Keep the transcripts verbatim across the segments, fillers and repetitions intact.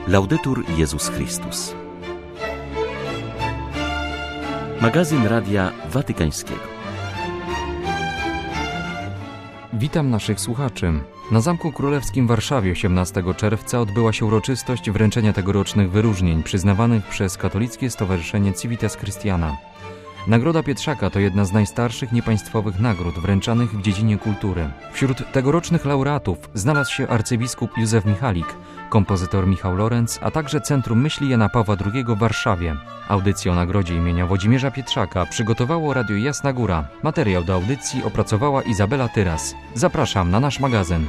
Laudetur Jezus Chrystus. Magazyn Radia Watykańskiego. Witam naszych słuchaczy. Na Zamku Królewskim w Warszawie osiemnastego czerwca odbyła się uroczystość wręczenia tegorocznych wyróżnień przyznawanych przez Katolickie Stowarzyszenie Civitas Christiana. Nagroda Pietrzaka to jedna z najstarszych niepaństwowych nagród wręczanych w dziedzinie kultury. Wśród tegorocznych laureatów znalazł się arcybiskup Józef Michalik, kompozytor Michał Lorenz, a także Centrum Myśli Jana Pawła drugiego w Warszawie. Audycję o nagrodzie imienia Włodzimierza Pietrzaka przygotowało Radio Jasna Góra. Materiał do audycji opracowała Izabela Tyras. Zapraszam na nasz magazyn.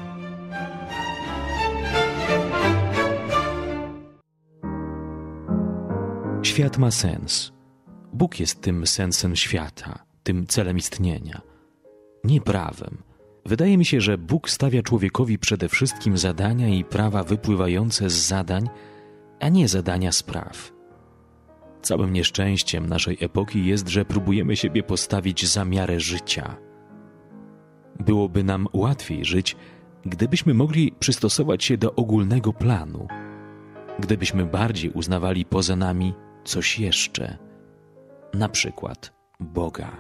Świat ma sens. Bóg jest tym sensem świata, tym celem istnienia, nie prawem. Wydaje mi się, że Bóg stawia człowiekowi przede wszystkim zadania i prawa wypływające z zadań, a nie zadania z praw. Całym nieszczęściem naszej epoki jest, że próbujemy siebie postawić za miarę życia. Byłoby nam łatwiej żyć, gdybyśmy mogli przystosować się do ogólnego planu, gdybyśmy bardziej uznawali poza nami coś jeszcze, na przykład Boga.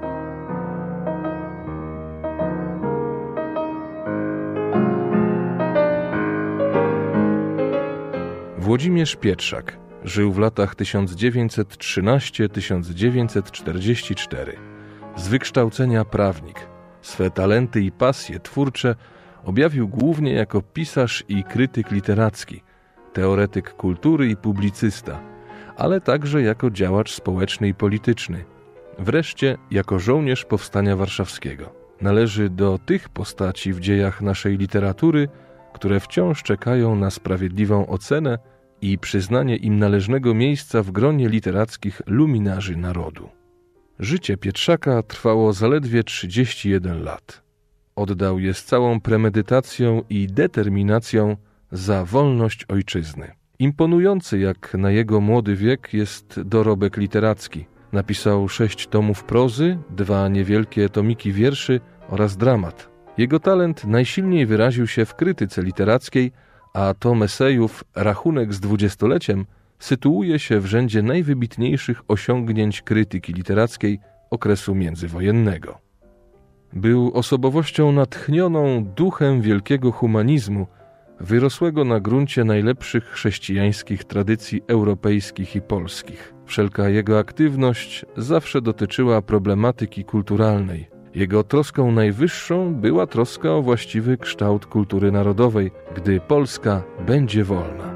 Włodzimierz Pietrzak żył w latach tysiąc dziewięćset trzynaście do tysiąc dziewięćset czterdzieści cztery. Z wykształcenia prawnik. Swe talenty i pasje twórcze objawił głównie jako pisarz i krytyk literacki, teoretyk kultury i publicysta, ale także jako działacz społeczny i polityczny. Wreszcie jako żołnierz Powstania Warszawskiego. Należy do tych postaci w dziejach naszej literatury, które wciąż czekają na sprawiedliwą ocenę i przyznanie im należnego miejsca w gronie literackich luminarzy narodu. Życie Pietrzaka trwało zaledwie trzydzieści jeden lat. Oddał je z całą premedytacją i determinacją za wolność ojczyzny. Imponujący jak na jego młody wiek jest dorobek literacki. Napisał sześć tomów prozy, dwa niewielkie tomiki wierszy oraz dramat. Jego talent najsilniej wyraził się w krytyce literackiej, a tom esejów Rachunek z dwudziestoleciem sytuuje się w rzędzie najwybitniejszych osiągnięć krytyki literackiej okresu międzywojennego. Był osobowością natchnioną duchem wielkiego humanizmu, wyrosłego na gruncie najlepszych chrześcijańskich tradycji europejskich i polskich. Wszelka jego aktywność zawsze dotyczyła problematyki kulturalnej. Jego troską najwyższą była troska o właściwy kształt kultury narodowej, gdy Polska będzie wolna.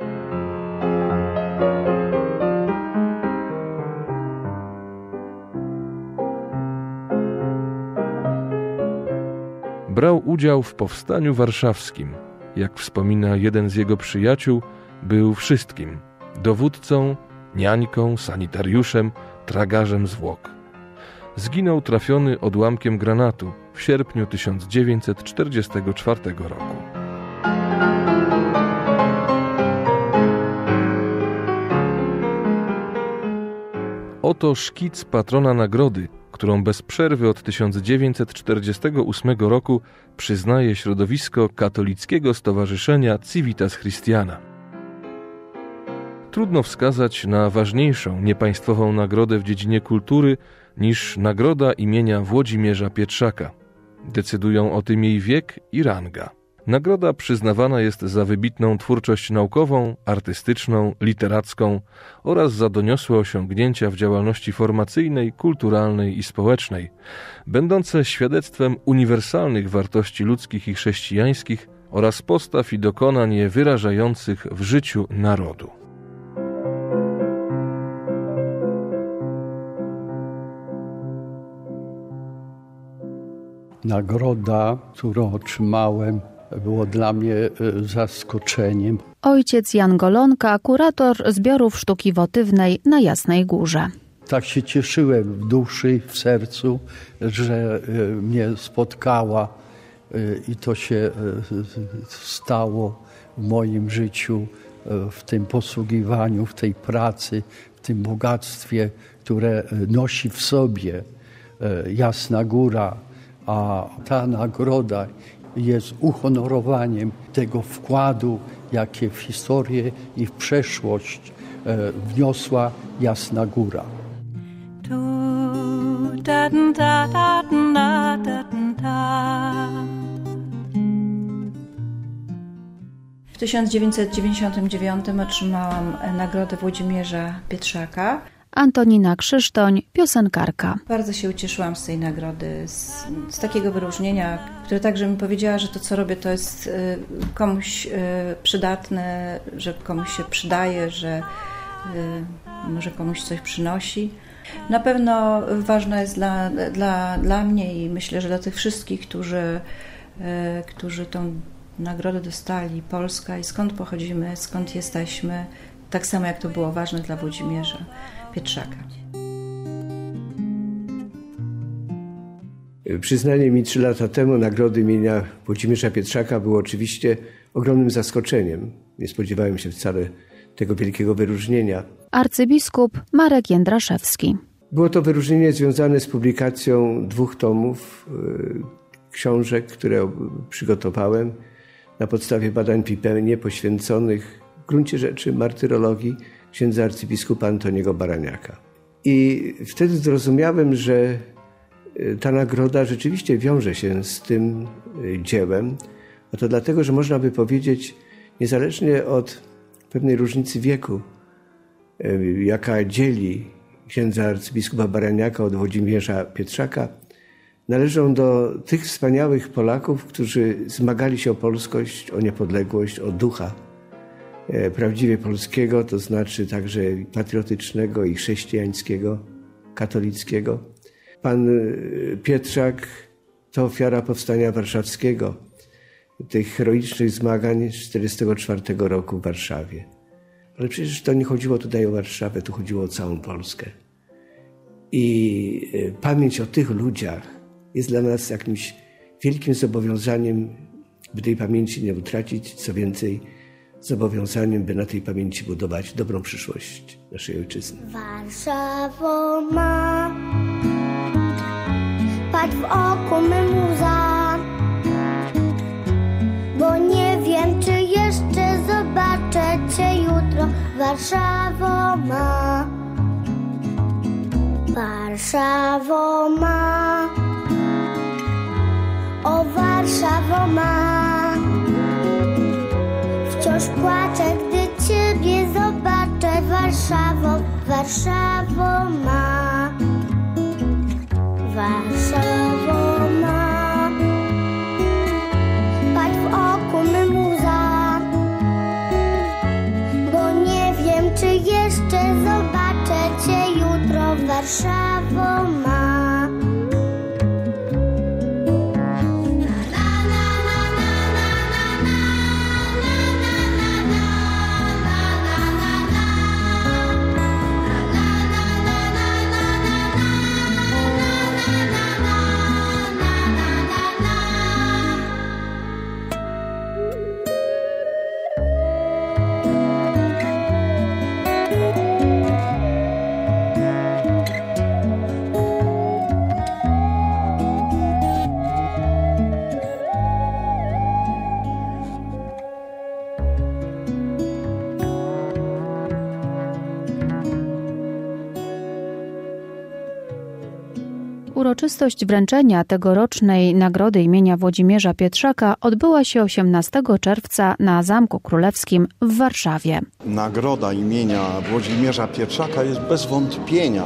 Brał udział w Powstaniu Warszawskim. Jak wspomina jeden z jego przyjaciół, był wszystkim: dowódcą, niańką, sanitariuszem, tragarzem zwłok. Zginął trafiony odłamkiem granatu w sierpniu tysiąc dziewięćset czterdziestego czwartego roku. Oto szkic patrona nagrody, którą bez przerwy od tysiąc dziewięćset czterdziestego ósmego roku przyznaje środowisko Katolickiego Stowarzyszenia Civitas Christiana. Trudno wskazać na ważniejszą niepaństwową nagrodę w dziedzinie kultury niż nagroda imienia Włodzimierza Pietrzaka. Decydują o tym jej wiek i ranga. Nagroda przyznawana jest za wybitną twórczość naukową, artystyczną, literacką oraz za doniosłe osiągnięcia w działalności formacyjnej, kulturalnej i społecznej, będące świadectwem uniwersalnych wartości ludzkich i chrześcijańskich oraz postaw i dokonań je wyrażających w życiu narodu. Nagroda, którą otrzymałem, było dla mnie zaskoczeniem. Ojciec Jan Golonka, kurator zbiorów sztuki wotywnej na Jasnej Górze. Tak się cieszyłem w duszy, w sercu, że mnie spotkała i to się stało w moim życiu, w tym posługiwaniu, w tej pracy, w tym bogactwie, które nosi w sobie Jasna Góra, a ta nagroda jest uhonorowaniem tego wkładu jakie w historię i w przeszłość wniosła Jasna Góra. W tysiąc dziewięćset dziewięćdziesiątym dziewiątym otrzymałam nagrodę Włodzimierza Pietrzaka. Antonina Krzysztoń, piosenkarka. Bardzo się ucieszyłam z tej nagrody, z, z takiego wyróżnienia, które także mi powiedziała, że to, co robię, to jest y, komuś y, przydatne, że komuś się przydaje, że y, może komuś coś przynosi. Na pewno ważna jest dla, dla, dla mnie i myślę, że dla tych wszystkich, którzy, y, którzy tą nagrodę dostali, Polska i skąd pochodzimy, skąd jesteśmy, tak samo jak to było ważne dla Włodzimierza Pietrzaka. Przyznanie mi trzy lata temu nagrody imienia Włodzimierza Pietrzaka było oczywiście ogromnym zaskoczeniem. Nie spodziewałem się wcale tego wielkiego wyróżnienia. Arcybiskup Marek Jędraszewski. Było to wyróżnienie związane z publikacją dwóch tomów yy, książek, które przygotowałem na podstawie badań W I P E N-ie poświęconych w gruncie rzeczy martyrologii księdza arcybiskupa Antoniego Baraniaka. I wtedy zrozumiałem, że ta nagroda rzeczywiście wiąże się z tym dziełem, a to dlatego, że można by powiedzieć, niezależnie od pewnej różnicy wieku, jaka dzieli księdza arcybiskupa Baraniaka od Włodzimierza Pietrzaka, należą do tych wspaniałych Polaków, którzy zmagali się o polskość, o niepodległość, o ducha prawdziwie polskiego, to znaczy także patriotycznego i chrześcijańskiego, katolickiego. Pan Pietrzak to ofiara Powstania Warszawskiego, tych heroicznych zmagań z tysiąc dziewięćset czterdziestego czwartego roku w Warszawie. Ale przecież to nie chodziło tutaj o Warszawę, tu chodziło o całą Polskę. I pamięć o tych ludziach jest dla nas jakimś wielkim zobowiązaniem, by tej pamięci nie utracić, co więcej, zobowiązaniem, by na tej pamięci budować dobrą przyszłość naszej ojczyzny. Warszawo ma, patrz w oku me muza, bo nie wiem, czy jeszcze zobaczę cię jutro. Warszawo ma, Warszawo ma, o Warszawo ma. Wciąż płaczę, gdy ciebie zobaczę. Warszawo, Warszawo ma, Warszawo ma, patrz w oku me muza, bo nie wiem, czy jeszcze zobaczę cię jutro. Warszawo ma. Uroczystość wręczenia tegorocznej nagrody imienia Włodzimierza Pietrzaka odbyła się osiemnastego czerwca na Zamku Królewskim w Warszawie. Nagroda imienia Włodzimierza Pietrzaka jest bez wątpienia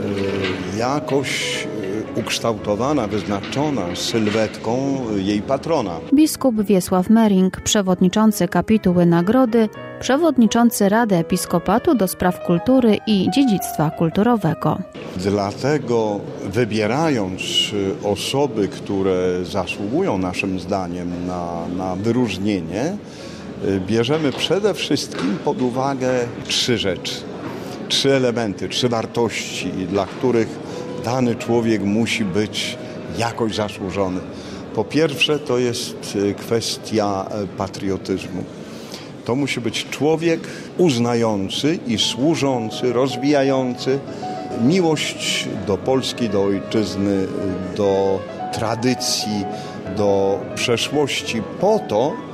jakoś ukształtowana, wyznaczona sylwetką jej patrona. Biskup Wiesław Mering, przewodniczący kapituły nagrody, przewodniczący Rady Episkopatu do spraw kultury i dziedzictwa kulturowego. Dlatego wybierając osoby, które zasługują naszym zdaniem na, na wyróżnienie, bierzemy przede wszystkim pod uwagę trzy rzeczy, trzy elementy, trzy wartości, dla których dany człowiek musi być jakoś zasłużony. Po pierwsze, to jest kwestia patriotyzmu. To musi być człowiek uznający i służący, rozwijający miłość do Polski, do ojczyzny, do tradycji, do przeszłości po to,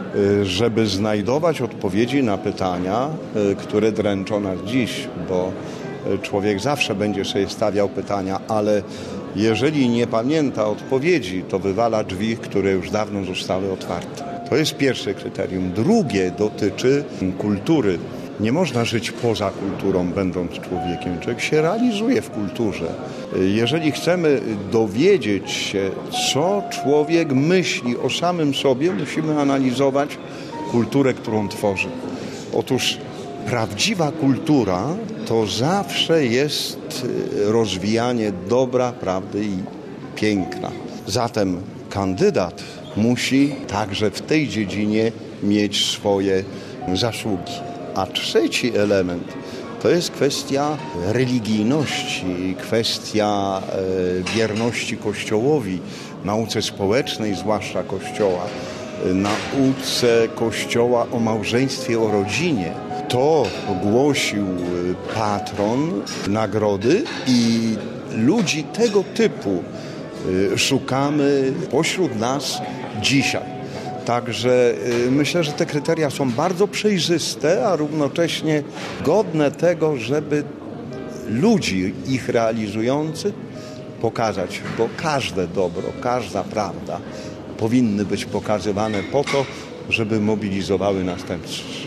żeby znajdować odpowiedzi na pytania, które dręczą nas dziś, bo człowiek zawsze będzie sobie stawiał pytania, ale jeżeli nie pamięta odpowiedzi, to wywala drzwi, które już dawno zostały otwarte. To jest pierwsze kryterium. Drugie dotyczy kultury. Nie można żyć poza kulturą, będąc człowiekiem. Człowiek się realizuje w kulturze. Jeżeli chcemy dowiedzieć się, co człowiek myśli o samym sobie, musimy analizować kulturę, którą tworzy. Otóż prawdziwa kultura to zawsze jest rozwijanie dobra, prawdy i piękna. Zatem kandydat musi także w tej dziedzinie mieć swoje zasługi. A trzeci element to jest kwestia religijności, kwestia e, wierności Kościołowi, nauce społecznej, zwłaszcza Kościoła, nauce Kościoła o małżeństwie, o rodzinie. To głosił patron nagrody i ludzi tego typu szukamy pośród nas dzisiaj. Także myślę, że te kryteria są bardzo przejrzyste, a równocześnie godne tego, żeby ludzi ich realizujących pokazać, bo każde dobro, każda prawda powinny być pokazywane po to, żeby mobilizowały następców.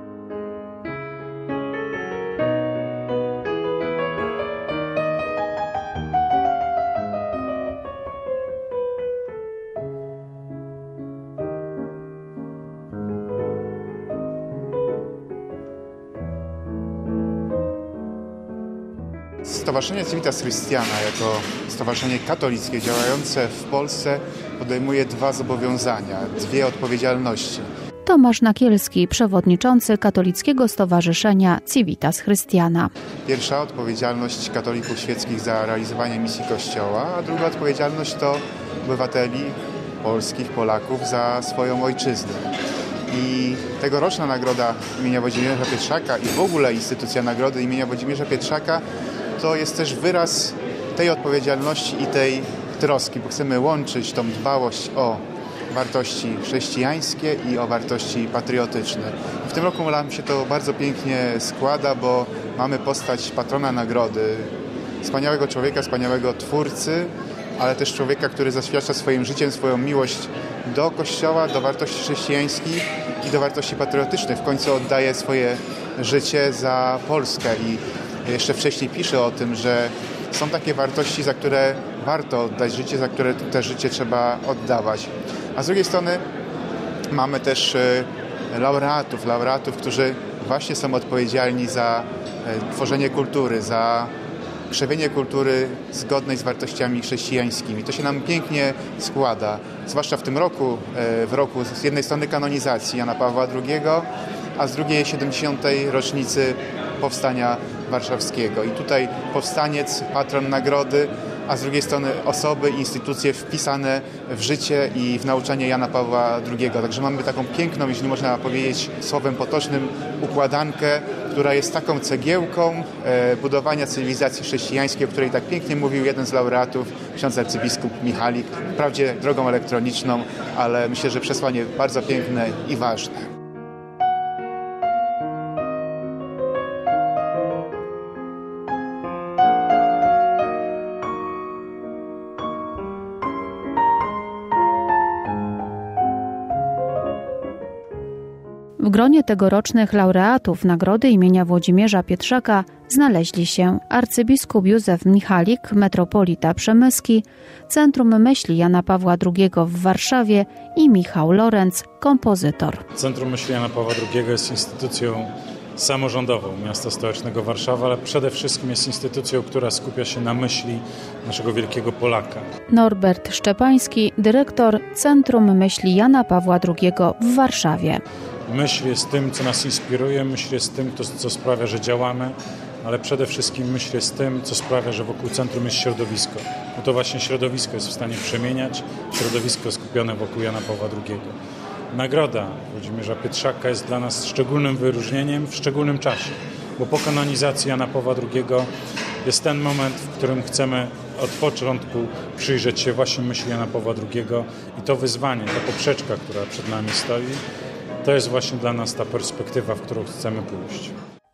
Stowarzyszenie Civitas Christiana jako stowarzyszenie katolickie działające w Polsce podejmuje dwa zobowiązania, dwie odpowiedzialności. Tomasz Nakielski, przewodniczący Katolickiego Stowarzyszenia Civitas Christiana. Pierwsza odpowiedzialność katolików świeckich za realizowanie misji Kościoła, a druga odpowiedzialność to obywateli polskich, Polaków za swoją ojczyznę. I tegoroczna nagroda imienia Włodzimierza Pietrzaka i w ogóle instytucja nagrody imienia Włodzimierza Pietrzaka to jest też wyraz tej odpowiedzialności i tej troski, bo chcemy łączyć tą dbałość o wartości chrześcijańskie i o wartości patriotyczne. W tym roku nam się to bardzo pięknie składa, bo mamy postać patrona nagrody, wspaniałego człowieka, wspaniałego twórcy, ale też człowieka, który zaświadcza swoim życiem swoją miłość do Kościoła, do wartości chrześcijańskich i do wartości patriotycznych. W końcu oddaje swoje życie za Polskę i jeszcze wcześniej pisze o tym, że są takie wartości, za które warto oddać życie, za które te życie trzeba oddawać. A z drugiej strony mamy też laureatów, laureatów, którzy właśnie są odpowiedzialni za tworzenie kultury, za krzewienie kultury zgodnej z wartościami chrześcijańskimi. To się nam pięknie składa, zwłaszcza w tym roku, w roku z jednej strony kanonizacji Jana Pawła drugiego, a z drugiej siedemdziesiątej rocznicy Powstania Warszawskiego. I tutaj powstaniec, patron nagrody, a z drugiej strony osoby, instytucje wpisane w życie i w nauczanie Jana Pawła drugiego. Także mamy taką piękną, jeśli można powiedzieć słowem potocznym, układankę, która jest taką cegiełką e, budowania cywilizacji chrześcijańskiej, o której tak pięknie mówił jeden z laureatów, ksiądz arcybiskup Michalik. Wprawdzie drogą elektroniczną, ale myślę, że przesłanie bardzo piękne i ważne. W gronie tegorocznych laureatów nagrody imienia Włodzimierza Pietrzaka znaleźli się arcybiskup Józef Michalik, metropolita przemyski, Centrum Myśli Jana Pawła drugiego w Warszawie i Michał Lorenz, kompozytor. Centrum Myśli Jana Pawła drugiego jest instytucją samorządową miasta stołecznego Warszawa, ale przede wszystkim jest instytucją, która skupia się na myśli naszego wielkiego Polaka. Norbert Szczepański, dyrektor Centrum Myśli Jana Pawła drugiego w Warszawie. Myśl jest tym, co nas inspiruje, myśl jest tym, co sprawia, że działamy, ale przede wszystkim myśl jest tym, co sprawia, że wokół centrum jest środowisko. Bo to właśnie środowisko jest w stanie przemieniać, środowisko skupione wokół Jana Pawła drugiego. Nagroda Włodzimierza Pietrzaka jest dla nas szczególnym wyróżnieniem w szczególnym czasie, bo po kanonizacji Jana Pawła drugiego jest ten moment, w którym chcemy od początku przyjrzeć się właśnie myśli Jana Pawła drugiego i to wyzwanie, ta poprzeczka, która przed nami stoi, To jest właśnie dla nas ta perspektywa, w którą chcemy pójść.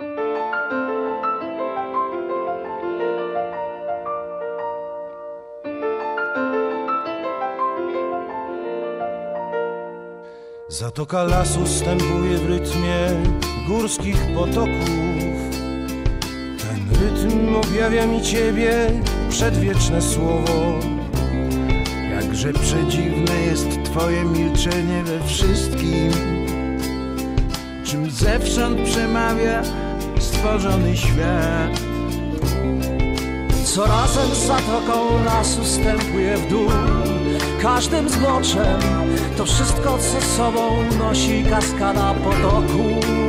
Zatoka lasu stępuje w rytmie górskich potoków. Ten rytm objawia mi Ciebie, przedwieczne słowo. Jakże przedziwne jest Twoje milczenie we wszystkim, czym zewsząd przemawia stworzony świat. Co razem z zatoką lasu stępuje w dół, każdym zboczem to wszystko, co sobą nosi kaskada potoku,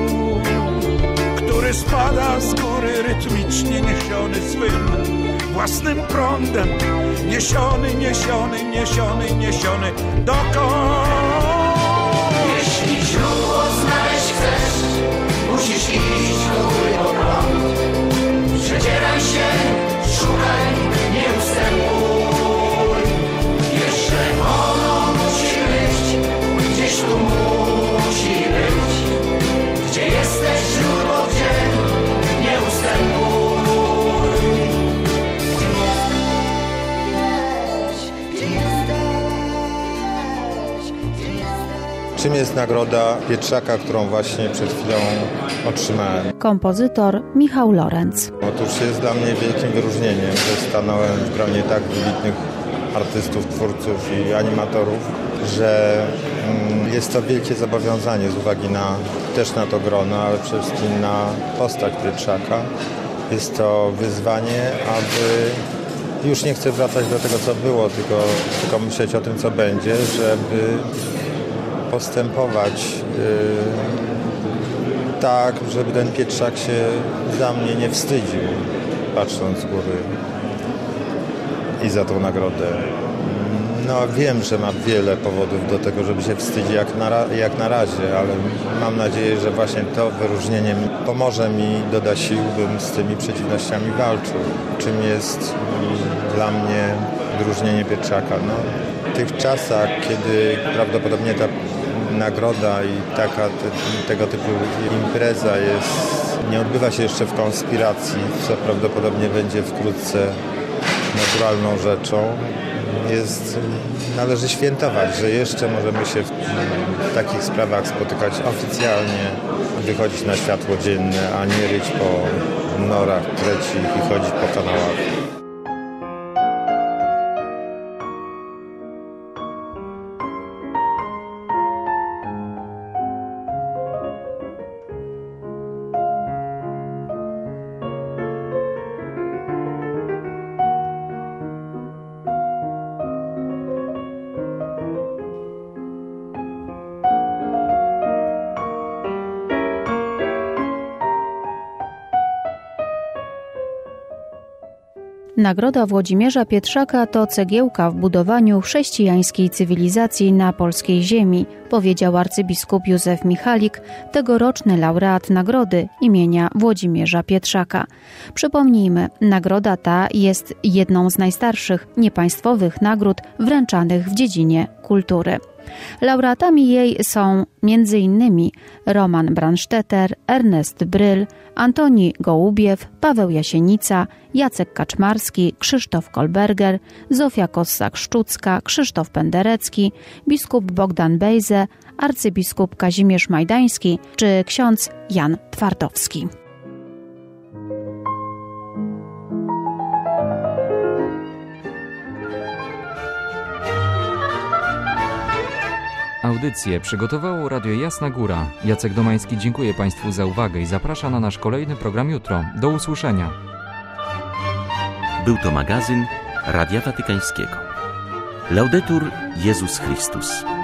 który spada z góry rytmicznie niesiony swym własnym prądem, niesiony, niesiony, niesiony, niesiony dokąd. Jeśli źródło znaleźć chcesz, musisz iść do góry o prąd. Przedzieraj się, szukaj, nie ustępuj. Jeszcze ono musi być, gdzieś tu musi być. Gdzie jesteś, źródło, gdzie nie ustępuj. Czym jest nagroda Pietrzaka, którą właśnie przed chwilą otrzymałem? Kompozytor Michał Lorenz. Otóż jest dla mnie wielkim wyróżnieniem, że stanąłem w gronie tak wybitnych artystów, twórców i animatorów, że jest to wielkie zobowiązanie z uwagi na, też na to grono, ale przede wszystkim na postać Pietrzaka. Jest to wyzwanie, aby już nie chcę wracać do tego, co było, tylko, tylko myśleć o tym, co będzie, żeby postępować yy, tak, żeby ten Pietrzak się za mnie nie wstydził, patrząc z góry i za tą nagrodę. No wiem, że mam wiele powodów do tego, żeby się wstydzić jak na, jak na razie, ale mam nadzieję, że właśnie to wyróżnienie pomoże mi, doda sił, bym z tymi przeciwnościami walczył. Czym jest dla mnie wyróżnienie Pietrzaka? No, w tych czasach, kiedy prawdopodobnie ta nagroda i taka te, tego typu impreza jest, nie odbywa się jeszcze w konspiracji, co prawdopodobnie będzie wkrótce naturalną rzeczą. Jest, należy świętować, że jeszcze możemy się w, w takich sprawach spotykać oficjalnie, wychodzić na światło dzienne, a nie ryć po norach trecich i chodzić po kanałach. Nagroda Włodzimierza Pietrzaka to cegiełka w budowaniu chrześcijańskiej cywilizacji na polskiej ziemi, powiedział arcybiskup Józef Michalik, tegoroczny laureat nagrody imienia Włodzimierza Pietrzaka. Przypomnijmy, nagroda ta jest jedną z najstarszych niepaństwowych nagród wręczanych w dziedzinie kultury. Laureatami jej są między innymi Roman Brandstetter, Ernest Bryl, Antoni Gołubiew, Paweł Jasienica, Jacek Kaczmarski, Krzysztof Kolberger, Zofia Kossak-Szczucka, Krzysztof Penderecki, biskup Bogdan Bejze, arcybiskup Kazimierz Majdański czy ksiądz Jan Twardowski. Audycję przygotowało Radio Jasna Góra. Jacek Domański dziękuję Państwu za uwagę i zaprasza na nasz kolejny program jutro. Do usłyszenia. Był to magazyn Radia Watykańskiego. Laudetur Jezus Chrystus.